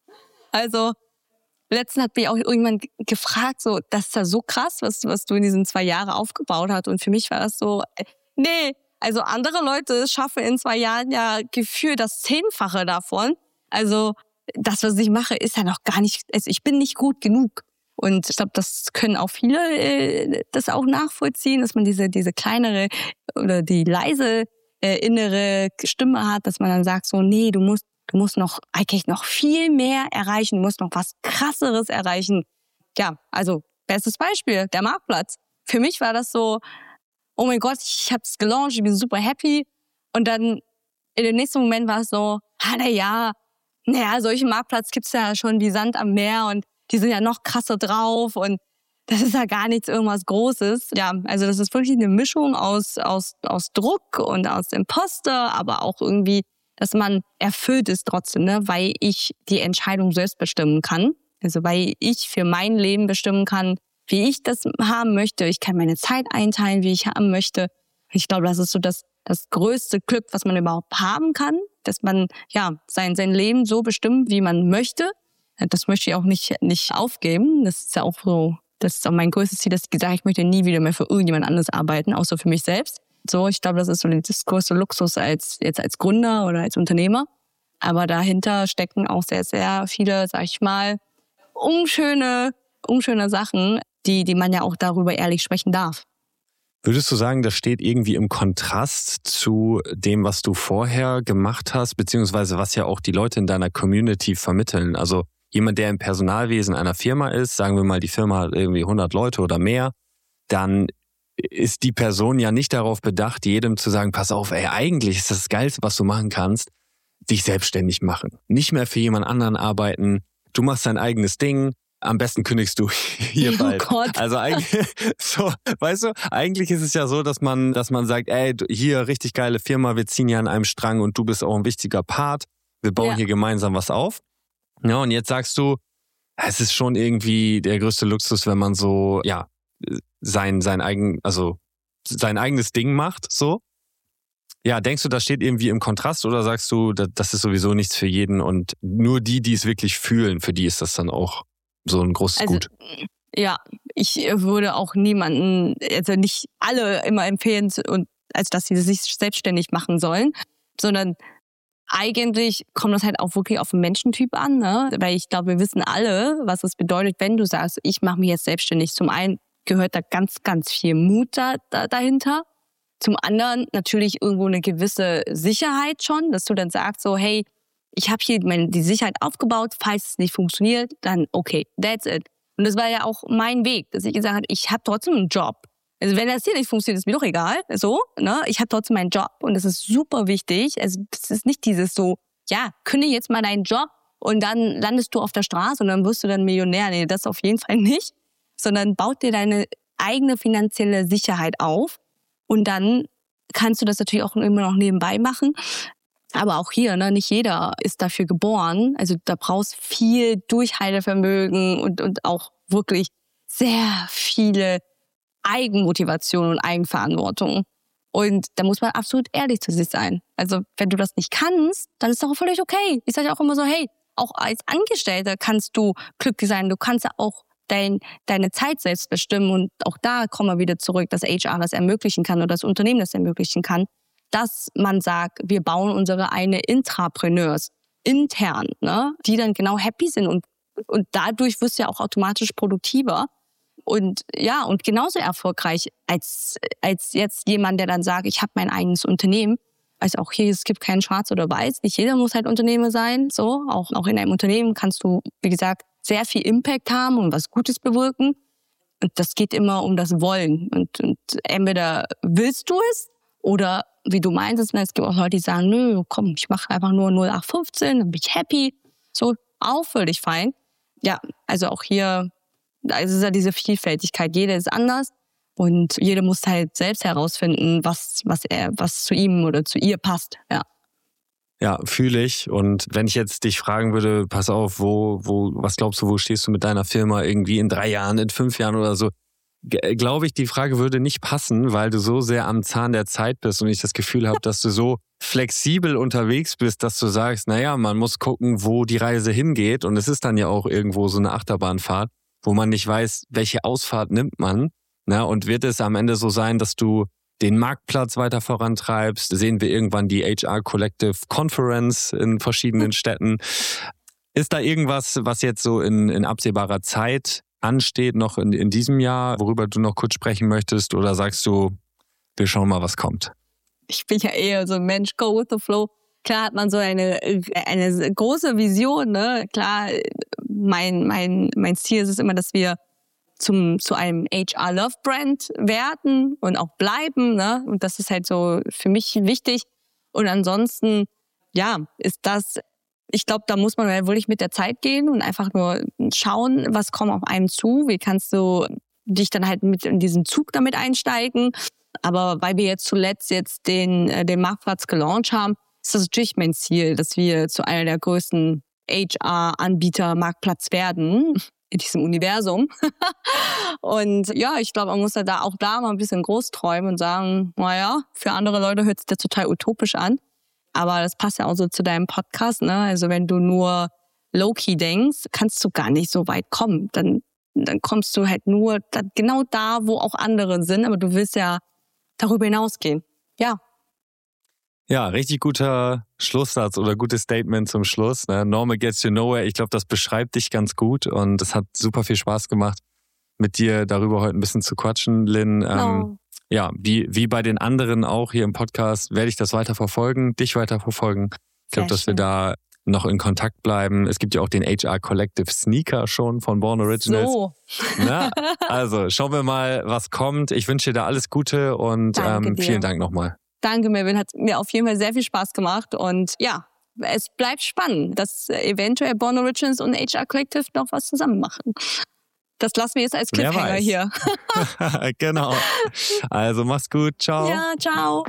Also letztens hat mich auch irgendwann gefragt, so, das ist ja so krass, was, was du in diesen zwei Jahren aufgebaut hast. Und für mich war das so, nee, also andere Leute schaffen in zwei Jahren ja gefühlt das Zehnfache davon. Also das, was ich mache, ist ja noch gar nicht, also ich bin nicht gut genug. Und ich glaube, das können auch viele äh, das auch nachvollziehen, dass man diese diese kleinere oder die leise äh, innere Stimme hat, dass man dann sagt so, nee, du musst du musst noch eigentlich noch viel mehr erreichen, du musst noch was Krasseres erreichen. Ja, also bestes Beispiel, der Marktplatz. Für mich war das so, oh mein Gott, ich habe es gelauncht, ich bin super happy. Und dann in dem nächsten Moment war es so, ah, na ja, naja, solchen Marktplatz gibt's ja schon wie Sand am Meer und die sind ja noch krasser drauf und das ist ja gar nichts irgendwas Großes. Ja, also das ist wirklich eine Mischung aus, aus, aus Druck und aus Imposter, aber auch irgendwie, dass man erfüllt ist trotzdem, ne, weil ich die Entscheidung selbst bestimmen kann. Also weil ich für mein Leben bestimmen kann, wie ich das haben möchte. Ich kann meine Zeit einteilen, wie ich haben möchte. Ich glaube, das ist so das, das größte Glück, was man überhaupt haben kann, dass man ja sein, sein Leben so bestimmt, wie man möchte. Das möchte ich auch nicht, nicht aufgeben. Das ist ja auch so, das ist auch mein größtes Ziel, dass ich gesagt habe, ich möchte nie wieder mehr für irgendjemand anderes arbeiten, außer für mich selbst. So, ich glaube, das ist so das größte Luxus als, jetzt als Gründer oder als Unternehmer. Aber dahinter stecken auch sehr, sehr viele, sag ich mal, unschöne, unschöne Sachen, die, die man ja auch darüber ehrlich sprechen darf. Würdest du sagen, das steht irgendwie im Kontrast zu dem, was du vorher gemacht hast, beziehungsweise was ja auch die Leute in deiner Community vermitteln? Also jemand, der im Personalwesen einer Firma ist, sagen wir mal, die Firma hat irgendwie hundert Leute oder mehr, dann ist die Person ja nicht darauf bedacht, jedem zu sagen, pass auf, ey, eigentlich ist das Geilste, was du machen kannst, dich selbstständig machen. Nicht mehr für jemand anderen arbeiten, du machst dein eigenes Ding, am besten kündigst du hier bald. Oh Gott. Also eigentlich, so, weißt du, eigentlich ist es ja so, dass man, dass man sagt, ey, hier richtig geile Firma, wir ziehen ja an einem Strang und du bist auch ein wichtiger Part. Wir bauen ja hier gemeinsam was auf. Ja, und jetzt sagst du, es ist schon irgendwie der größte Luxus, wenn man so, ja, sein, sein eigen, also sein eigenes Ding macht, so. Ja, denkst du, das steht irgendwie im Kontrast oder sagst du, das ist sowieso nichts für jeden und nur die, die es wirklich fühlen, für die ist das dann auch so ein großes also, Gut? Ja, ich würde auch niemanden, also nicht alle immer empfehlen, und also dass sie sich selbstständig machen sollen, sondern eigentlich kommt das halt auch wirklich auf den Menschentyp an, ne? Weil ich glaube, wir wissen alle, was es bedeutet, wenn du sagst, ich mache mich jetzt selbstständig. Zum einen gehört da ganz, ganz viel Mut da, da, dahinter. Zum anderen natürlich irgendwo eine gewisse Sicherheit schon, dass du dann sagst so, hey, ich habe hier meine, die Sicherheit aufgebaut, falls es nicht funktioniert, dann okay, that's it. Und das war ja auch mein Weg, dass ich gesagt habe, ich habe trotzdem einen Job. Also wenn das hier nicht funktioniert, ist mir doch egal. So, ne? Ich habe trotzdem meinen Job und das ist super wichtig. Also es ist nicht dieses so, ja, kündige jetzt mal deinen Job und dann landest du auf der Straße und dann wirst du dann Millionär. Nee, das auf jeden Fall nicht. Sondern baut dir deine eigene finanzielle Sicherheit auf und dann kannst du das natürlich auch immer noch nebenbei machen. Aber auch hier, ne, nicht jeder ist dafür geboren. Also da brauchst viel Durchhaltevermögen und, und auch wirklich sehr viele Eigenmotivation und Eigenverantwortung. Und da muss man absolut ehrlich zu sich sein. Also wenn du das nicht kannst, dann ist das auch völlig okay. Ich sage auch immer so, hey, auch als Angestellter kannst du glücklich sein. Du kannst auch dein, deine Zeit selbst bestimmen. Und auch da kommen wir wieder zurück, dass H R das ermöglichen kann oder das Unternehmen das ermöglichen kann, dass man sagt, wir bauen unsere eigene Intrapreneurs intern, ne, die dann genau happy sind. Und, und dadurch wirst du ja auch automatisch produktiver. Und ja, und genauso erfolgreich als, als jetzt jemand, der dann sagt, ich habe mein eigenes Unternehmen. Also auch hier, es gibt kein Schwarz oder Weiß. Nicht jeder muss halt Unternehmer sein. So, auch, auch in einem Unternehmen kannst du, wie gesagt, sehr viel Impact haben und was Gutes bewirken. Und das geht immer um das Wollen. Und, und entweder willst du es oder, wie du meintest, es gibt auch Leute, die sagen, nö, komm, ich mache einfach nur null acht fünfzehn, dann bin ich happy. So, auch völlig fein. Ja, also auch hier, es ist ja diese Vielfältigkeit. Jeder ist anders und jeder muss halt selbst herausfinden, was, was er, was zu ihm oder zu ihr passt. Ja. Ja, fühle ich. Und wenn ich jetzt dich fragen würde, pass auf, wo, wo, was glaubst du, wo stehst du mit deiner Firma irgendwie in drei Jahren, in fünf Jahren oder so? G- glaube ich, die Frage würde nicht passen, weil du so sehr am Zahn der Zeit bist und ich das Gefühl habe, dass du so flexibel unterwegs bist, dass du sagst, naja, man muss gucken, wo die Reise hingeht. Und es ist dann ja auch irgendwo so eine Achterbahnfahrt, wo man nicht weiß, welche Ausfahrt nimmt man. Na, und wird es am Ende so sein, dass du den Marktplatz weiter vorantreibst? Sehen wir irgendwann die H R Collective Conference in verschiedenen Städten? Ist da irgendwas, was jetzt so in, in absehbarer Zeit ansteht, noch in, in diesem Jahr, worüber du noch kurz sprechen möchtest? Oder sagst du, wir schauen mal, was kommt? Ich bin ja eher so ein Mensch, go with the flow. Klar hat man so eine, eine große Vision, ne? Klar, mein, mein, mein Ziel ist es immer, dass wir zum, zu einem H R-Love-Brand werden und auch bleiben, ne? Und das ist halt so für mich wichtig. Und ansonsten, ja, ist das, ich glaube, da muss man halt wirklich mit der Zeit gehen und einfach nur schauen, was kommt auf einen zu. Wie kannst du dich dann halt mit in diesen Zug damit einsteigen? Aber weil wir jetzt zuletzt jetzt den, den Marktplatz gelauncht haben, ist das natürlich mein Ziel, dass wir zu einer der größten H R-Anbieter Marktplatz werden in diesem Universum. Und ja, ich glaube, man muss ja da auch da mal ein bisschen groß träumen und sagen, naja, für andere Leute hört sich das total utopisch an. Aber das passt ja auch so zu deinem Podcast, ne? Also wenn du nur low-key denkst, kannst du gar nicht so weit kommen. Dann, dann kommst du halt nur da, genau da, wo auch andere sind. Aber du willst ja darüber hinausgehen. Ja. Ja, richtig guter Schlusssatz oder gutes Statement zum Schluss. Ne? Normal gets you nowhere. Ich glaube, das beschreibt dich ganz gut und es hat super viel Spaß gemacht, mit dir darüber heute ein bisschen zu quatschen, Lynn. Oh. Ähm, ja, wie, wie bei den anderen auch hier im Podcast werde ich das weiter verfolgen, dich weiter verfolgen. Ich glaube, dass wir da noch in Kontakt bleiben. Es gibt ja auch den H R Collective Sneaker schon von Born Originals. So. Na, also schauen wir mal, was kommt. Ich wünsche dir da alles Gute und ähm, vielen Dank nochmal. Danke, Melvin. Hat mir auf jeden Fall sehr viel Spaß gemacht. Und ja, es bleibt spannend, dass eventuell Born Originals und H R Collective noch was zusammen machen. Das lassen wir jetzt als Cliffhanger hier. Genau. Also mach's gut. Ciao. Ja, ciao.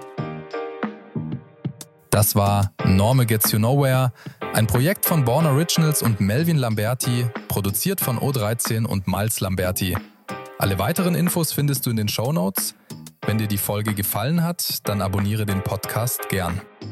Das war Normal Gets You Nowhere, ein Projekt von Born Originals und Melvin Lamberti, produziert von O dreizehn und Miles Lamberti. Alle weiteren Infos findest du in den Shownotes. Wenn dir die Folge gefallen hat, dann abonniere den Podcast gern.